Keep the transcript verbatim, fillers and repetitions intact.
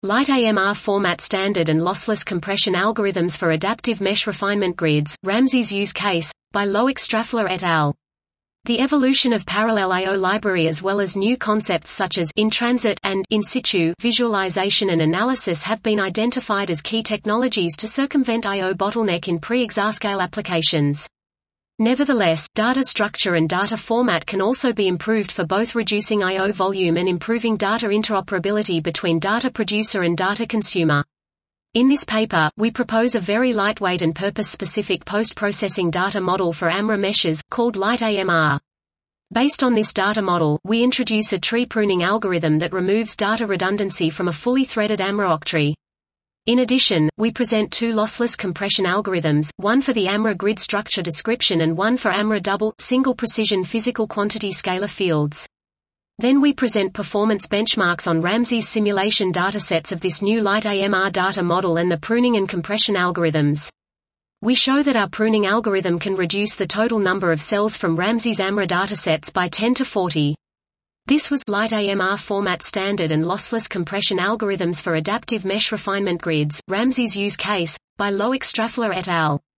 LightAMR Format Standard and Lossless Compression Algorithms for Adaptive Mesh Refinement Grids, Ramsey's Use Case, by Loic Straffler et al. The evolution of parallel I O library as well as new concepts such as in-transit and in-situ visualization and analysis have been identified as key technologies to circumvent I O bottleneck in pre-exascale applications. Nevertheless, data structure and data format can also be improved for both reducing I O volume and improving data interoperability between data producer and data consumer. In this paper, we propose a very lightweight and purpose-specific post-processing data model for A M R A meshes, called LightAMR. Based on this data model, we introduce a tree pruning algorithm that removes data redundancy from a fully threaded A M R A octree. In addition, we present two lossless compression algorithms, one for the A M R A grid structure description and one for A M R A double, single precision physical quantity scalar fields. Then we present performance benchmarks on Ramsey's simulation datasets of this new LightAMR data model and the pruning and compression algorithms. We show that our pruning algorithm can reduce the total number of cells from Ramsey's A M R A datasets by ten to forty. This was LightAMR Format Standard and Lossless Compression Algorithms for Adaptive Mesh Refinement Grids, Ramsey's Use Case, by Loic Straffler et al.